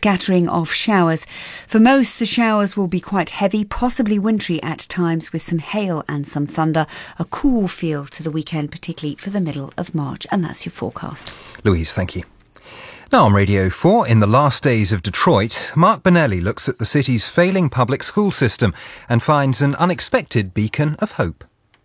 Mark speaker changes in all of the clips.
Speaker 1: scattering of showers. For most, the showers will be quite heavy, possibly wintry at times, with some hail and some thunder. A cool feel to the weekend, particularly for the middle of March. And that's your forecast.
Speaker 2: Louise, thank you. Now on Radio 4, in the last days of Detroit, Mark Bonelli looks at the city's failing public school system and finds an unexpected beacon of hope.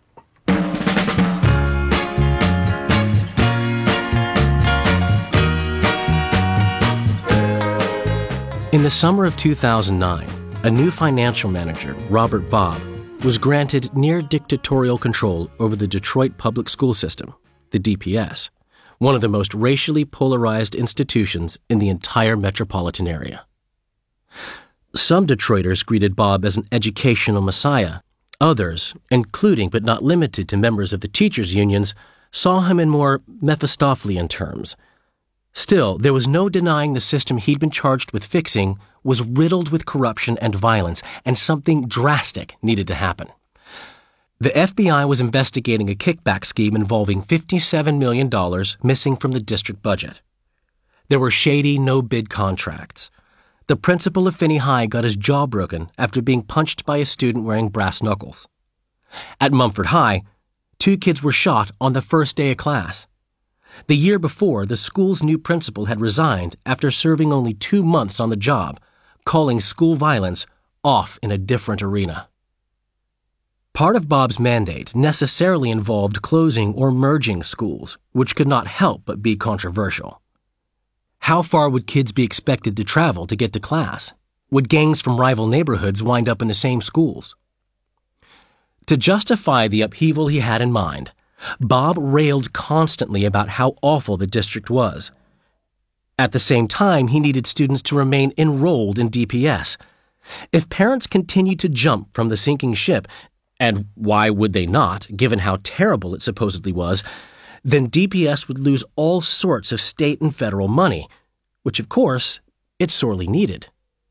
Speaker 3: In the summer of 2009, a new financial manager, Robert Bobb, was granted near-dictatorial control over the Detroit public school system, the DPS, one of the most racially polarized institutions in the entire metropolitan area. Some Detroiters greeted Bobb as an educational messiah. Others, including but not limited to members of the teachers' unions, saw him in more Mephistophelian terms. Still, there was no denying the system he'd been charged with fixing was riddled with corruption and violence, and something drastic needed to happen. The FBI was investigating a kickback scheme involving $57 million missing from the district budget. There were shady no-bid contracts. The principal of Finney High got his jaw broken after being punched by a student wearing brass knuckles. At Mumford High, 2 kids were shot on the first day of class. The year before, the school's new principal had resigned after serving only 2 months on the job, calling school violence off in a different arena. Part of Bobb's mandate necessarily involved closing or merging schools, which could not help but be controversial. How far would kids be expected to travel to get to class? Would gangs from rival neighborhoods wind up in the same schools? To justify the upheaval he had in mind, Bobb railed constantly about how awful the district was. At the same time, he needed students to remain enrolled in DPS. If parents continued to jump from the sinking ship, and why would they not, given how terrible it supposedly was, then DPS would lose all sorts of state and federal money, which, of course, it sorely needed.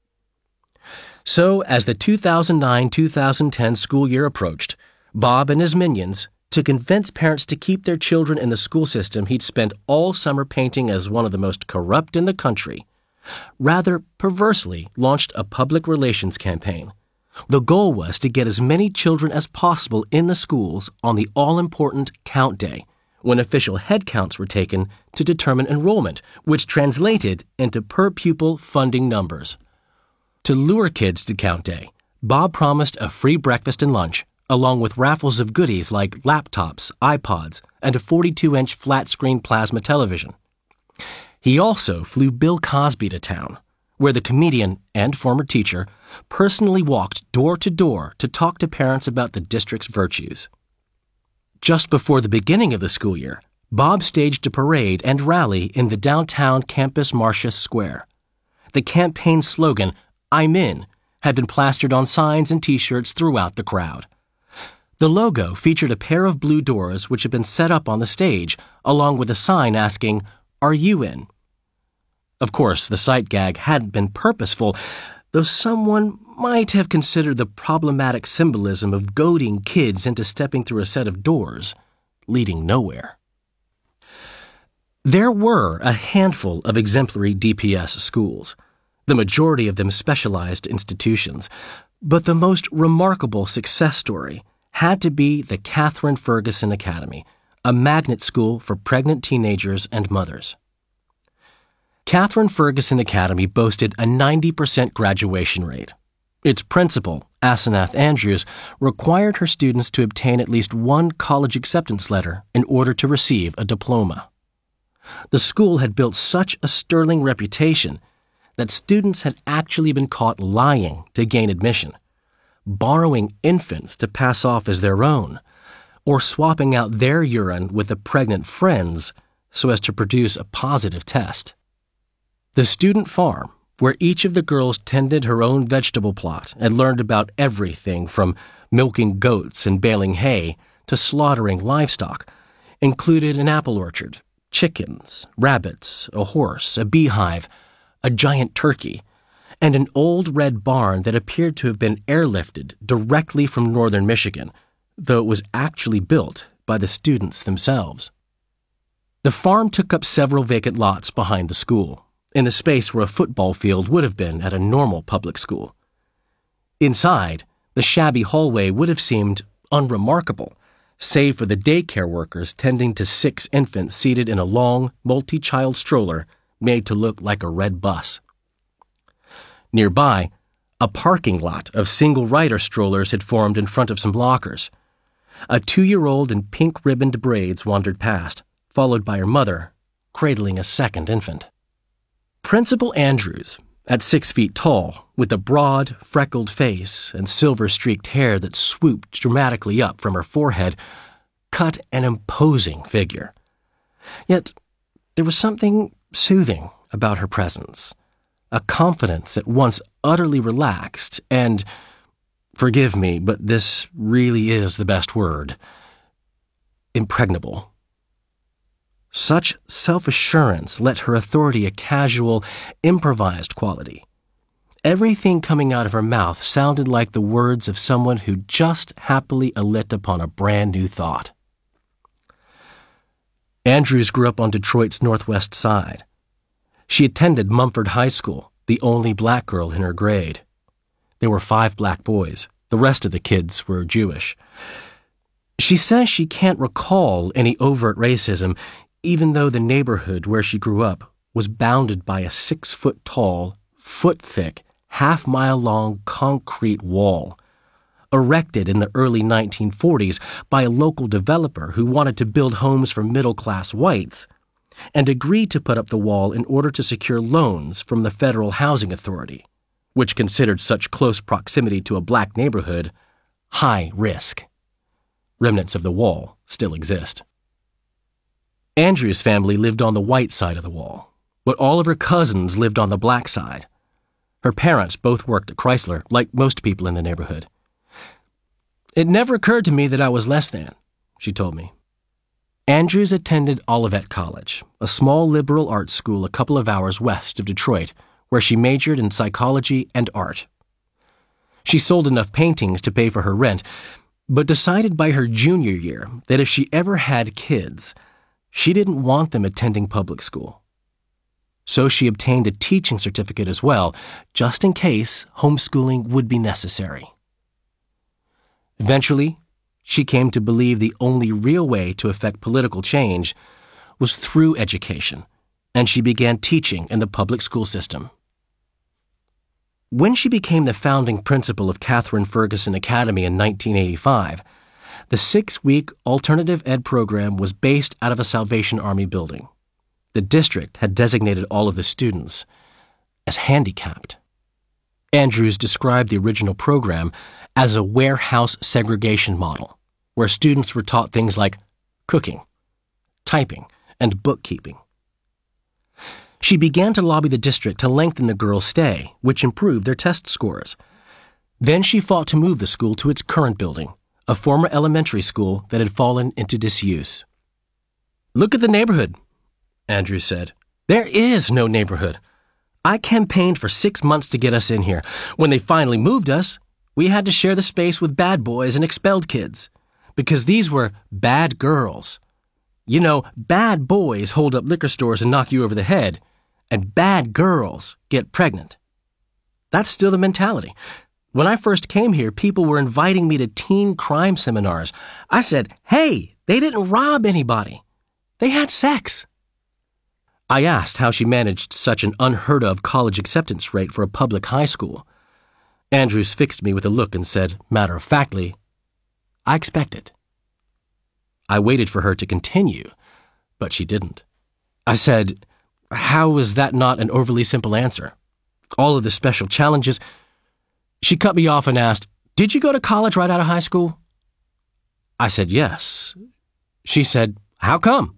Speaker 3: So, as the 2009-2010 school year approached, Bobb and his minions, to convince parents to keep their children in the school system he'd spent all summer painting as one of the most corrupt in the country, rather perversely launched a public relations campaign. The goal was to get as many children as possible in the schools on the all-important count day, when official head counts were taken to determine enrollment, which translated into per-pupil funding numbers. To lure kids to count day, Bobb promised a free breakfast and lunch, along with raffles of goodies like laptops, iPods, and a 42-inch flat-screen plasma television. He also flew Bill Cosby to town, where the comedian and former teacher personally walked door to door to talk to parents about the district's virtues. Just before the beginning of the school year, Bobb staged a parade and rally in the downtown campus Marcius Square. The campaign slogan, "I'm in," had been plastered on signs and T-shirts throughout the crowd. The logo featured a pair of blue doors which had been set up on the stage, along with a sign asking, "Are you in?" Of course, the sight gag hadn't been purposeful, though someone might have considered the problematic symbolism of goading kids into stepping through a set of doors, leading nowhere. There were a handful of exemplary DPS schools, the majority of them specialized institutions, but the most remarkable success story had to be the Catherine Ferguson Academy, a magnet school for pregnant teenagers and mothers. Catherine Ferguson Academy boasted a 90% graduation rate. Its principal, Asenath Andrews, required her students to obtain at least one college acceptance letter in order to receive a diploma. The school had built such a sterling reputation that students had actually been caught lying to gain admission, borrowing infants to pass off as their own, or swapping out their urine with the pregnant friends so as to produce a positive test. The student farm, where each of the girls tended her own vegetable plot and learned about everything from milking goats and baling hay to slaughtering livestock, included an apple orchard, chickens, rabbits, a horse, a beehive, a giant turkey, and an old red barn that appeared to have been airlifted directly from northern Michigan, though it was actually built by the students themselves. The farm took up several vacant lots behind the school, in the space where a football field would have been at a normal public school. Inside, the shabby hallway would have seemed unremarkable, save for the daycare workers tending to 6 infants seated in a long, multi-child stroller made to look like a red bus. Nearby, a parking lot of single-rider strollers had formed in front of some lockers. A 2-year-old in pink-ribboned braids wandered past, followed by her mother, cradling a second infant. Principal Andrews, at 6 feet tall, with a broad, freckled face and silver-streaked hair that swooped dramatically up from her forehead, cut an imposing figure. Yet there was something soothing about her presence, a confidence at once utterly relaxed and, forgive me, but this really is the best word, impregnable. Such self-assurance lent her authority a casual, improvised quality. Everything coming out of her mouth sounded like the words of someone who just happily alit upon a brand new thought. Andrews grew up on Detroit's northwest side. She attended Mumford High School, the only black girl in her grade. There were 5 black boys. The rest of the kids were Jewish. She says she can't recall any overt racism, even though the neighborhood where she grew up was bounded by a 6-foot-tall, foot-thick, half-mile-long concrete wall, erected in the early 1940s by a local developer who wanted to build homes for middle-class whites, and agreed to put up the wall in order to secure loans from the Federal Housing Authority, which considered such close proximity to a black neighborhood high risk. Remnants of the wall still exist. Andrew's family lived on the white side of the wall, but all of her cousins lived on the black side. Her parents both worked at Chrysler, like most people in the neighborhood. "It never occurred to me that I was less than," she told me. Andrews attended Olivet College, a small liberal arts school a couple of hours west of Detroit, where she majored in psychology and art. She sold enough paintings to pay for her rent, but decided by her junior year that if she ever had kids, she didn't want them attending public school. So she obtained a teaching certificate as well, just in case homeschooling would be necessary. Eventually, she came to believe the only real way to effect political change was through education, and she began teaching in the public school system. When she became the founding principal of Catherine Ferguson Academy in 1985, the 6-week alternative ed program was based out of a Salvation Army building. The district had designated all of the students as handicapped. Andrews described the original program as a warehouse segregation model, where students were taught things like cooking, typing, and bookkeeping. She began to lobby the district to lengthen the girls' stay, which improved their test scores. Then she fought to move the school to its current building, a former elementary school that had fallen into disuse. "Look at the neighborhood," Andrews said. "There is no neighborhood. I campaigned for 6 months to get us in here. When they finally moved us, we had to share the space with bad boys and expelled kids, because these were bad girls. You know, bad boys hold up liquor stores and knock you over the head, and bad girls get pregnant. That's still the mentality. When I first came here, people were inviting me to teen crime seminars. I said, hey, they didn't rob anybody. They had sex." I asked how she managed such an unheard-of college acceptance rate for a public high school. Andrews fixed me with a look and said, matter-of-factly, "I expect it." I waited for her to continue, but she didn't. I said, "How is that not an overly simple answer? All of the special challenges—" She cut me off and asked, "Did you go to college right out of high school?" I said, "Yes." She said, "How come?"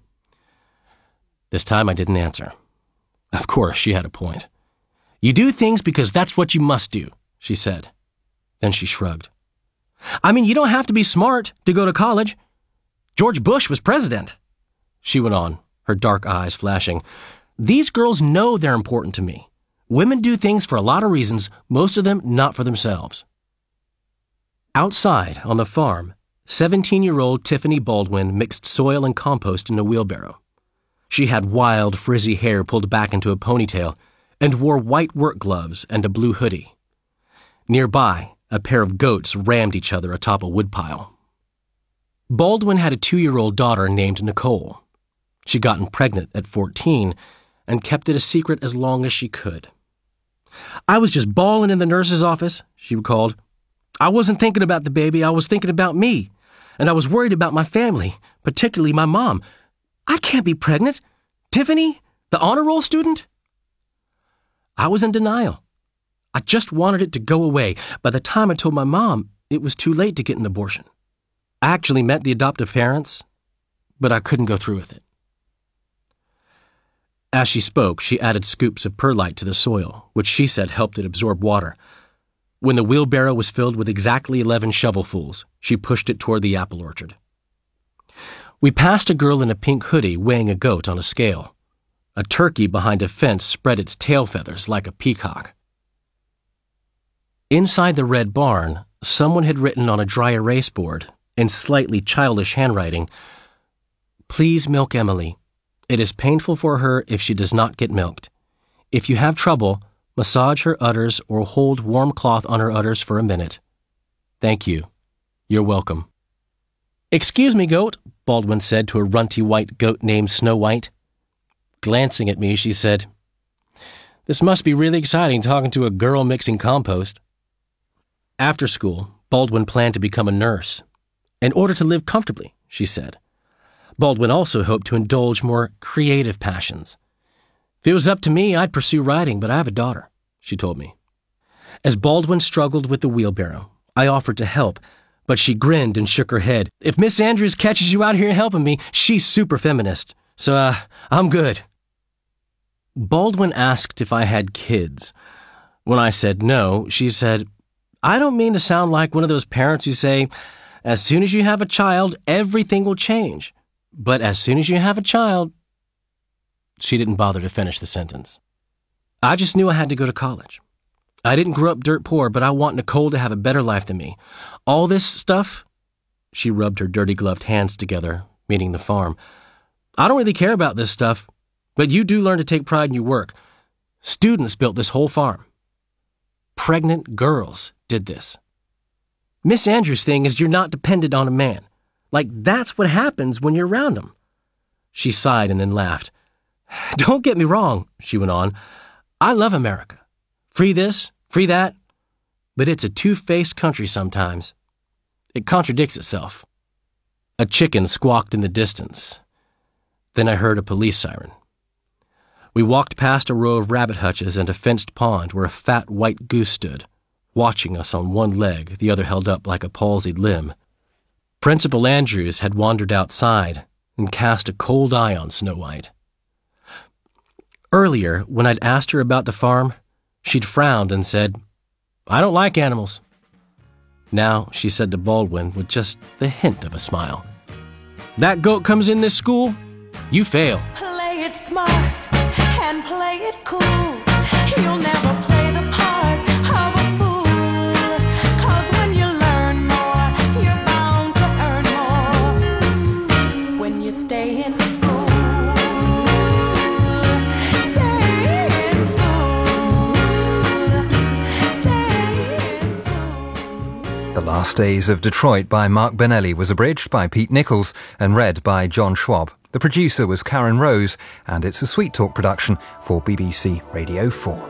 Speaker 3: This time I didn't answer. Of course, she had a point. "You do things because that's what you must do," she said. Then she shrugged. "I mean, you don't have to be smart to go to college. George Bush was president," she went on, her dark eyes flashing. "These girls know they're important to me. Women do things for a lot of reasons, most of them not for themselves." Outside, on the farm, 17-year-old Tiffany Baldwin mixed soil and compost in a wheelbarrow. She had wild, frizzy hair pulled back into a ponytail and wore white work gloves and a blue hoodie. Nearby, a pair of goats rammed each other atop a woodpile. Baldwin had a 2-year-old daughter named Nicole. She'd gotten pregnant at 14 and kept it a secret as long as she could. "I was just bawling in the nurse's office," she recalled. "I wasn't thinking about the baby, I was thinking about me. And I was worried about my family, particularly my mom. I can't be pregnant. Tiffany, the honor roll student?" I was in denial. I just wanted it to go away. By the time I told my mom, it was too late to get an abortion. I actually met the adoptive parents, but I couldn't go through with it. As she spoke, she added scoops of perlite to the soil, which she said helped it absorb water. When the wheelbarrow was filled with exactly 11 shovelfuls, she pushed it toward the apple orchard. We passed a girl in a pink hoodie weighing a goat on a scale. A turkey behind a fence spread its tail feathers like a peacock. Inside the red barn, someone had written on a dry erase board, in slightly childish handwriting, "Please milk Emily. It is painful for her if she does not get milked. If you have trouble, massage her udders or hold warm cloth on her udders for a minute. Thank you. You're welcome." "Excuse me, goat," Baldwin said to a runty white goat named Snow White. Glancing at me, she said, "This must be really exciting talking to a girl mixing compost." After school, Baldwin planned to become a nurse. In order to live comfortably, she said. Baldwin also hoped to indulge more creative passions. "If it was up to me, I'd pursue writing, but I have a daughter," she told me. As Baldwin struggled with the wheelbarrow, I offered to help, but she grinned and shook her head. "If Miss Andrews catches you out here helping me, she's super feminist, so I'm good." Baldwin asked if I had kids. When I said no, she said, "I don't mean to sound like one of those parents who say, as soon as you have a child, everything will change. But as soon as you have a child..." She didn't bother to finish the sentence. I just knew I had to go to college. I didn't grow up dirt poor, but I want Nicole to have a better life than me. All this stuff, she rubbed her dirty gloved hands together, meaning the farm. "I don't really care about this stuff, but you do learn to take pride in your work. Students built this whole farm. Pregnant girls did this. Miss Andrews' thing is you're not dependent on a man. Like, that's what happens when you're around him." She sighed and then laughed. "Don't get me wrong," she went on. "I love America. Free this, free that. But it's a two-faced country sometimes. It contradicts itself." A chicken squawked in the distance. Then I heard a police siren. We walked past a row of rabbit hutches and a fenced pond where a fat white goose stood, watching us on one leg, the other held up like a palsied limb. Principal Andrews had wandered outside and cast a cold eye on Snow White. Earlier, when I'd asked her about the farm, she'd frowned and said, "I don't like animals." Now she said to Baldwin with just the hint of a smile, "That goat comes in this school, you fail."
Speaker 4: Play it smart and play it cool. You'll never play the part of a fool. 'Cause when you learn more, you're bound to earn more. When you stay in school, stay in school, stay in school.
Speaker 2: The Last Days of Detroit by Mark Benelli was abridged by Pete Nichols and read by John Schwab. The producer was Karen Rose, and it's a Sweet Talk production for BBC Radio 4.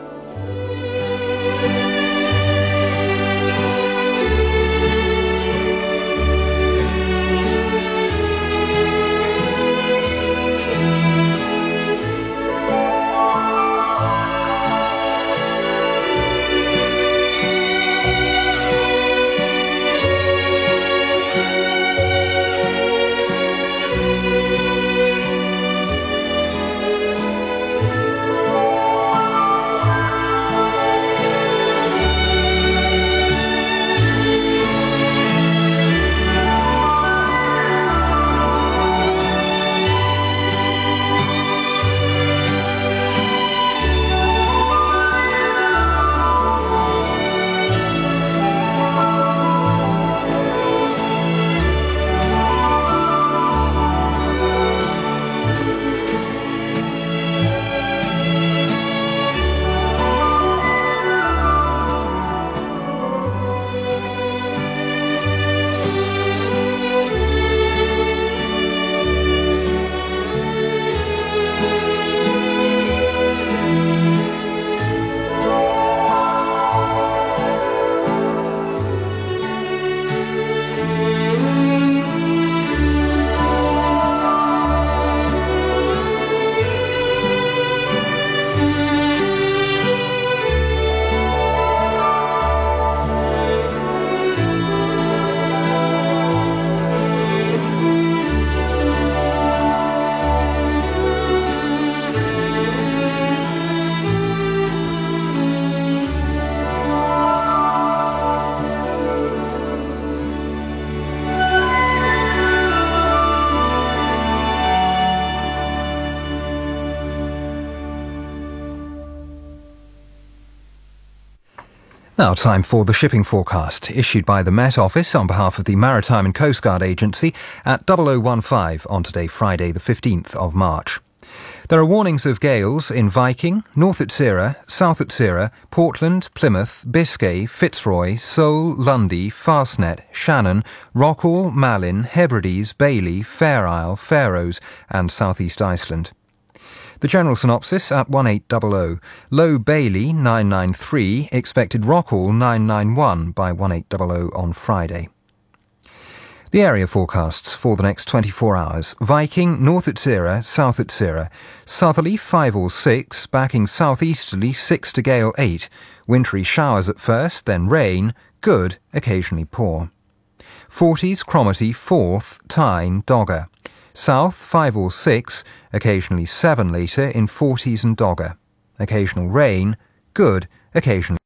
Speaker 2: Now time for the shipping forecast, issued by the Met Office on behalf of the Maritime and Coast Guard Agency at 0015 on today, Friday the 15th of March. There are warnings of gales in Viking, North Utsira, South Utsira, Portland, Plymouth, Biscay, Fitzroy, Seoul, Lundy, Fastnet, Shannon, Rockall, Malin, Hebrides, Bailey, Fair Isle, Faroes and South East Iceland. The general synopsis at 1800. Low Bailey 993, expected Rockall 991 by 1800 on Friday. The area forecasts for the next 24 hours. Viking, North Utsira, South Utsira. Southerly 5 or 6, backing southeasterly 6 to gale 8. Wintry showers at first, then rain, good, occasionally poor. Forties, Cromarty, Forth, Tyne, Dogger. South 5 or 6, occasionally 7 later in Forties and Dogger. Occasional rain, good, occasionally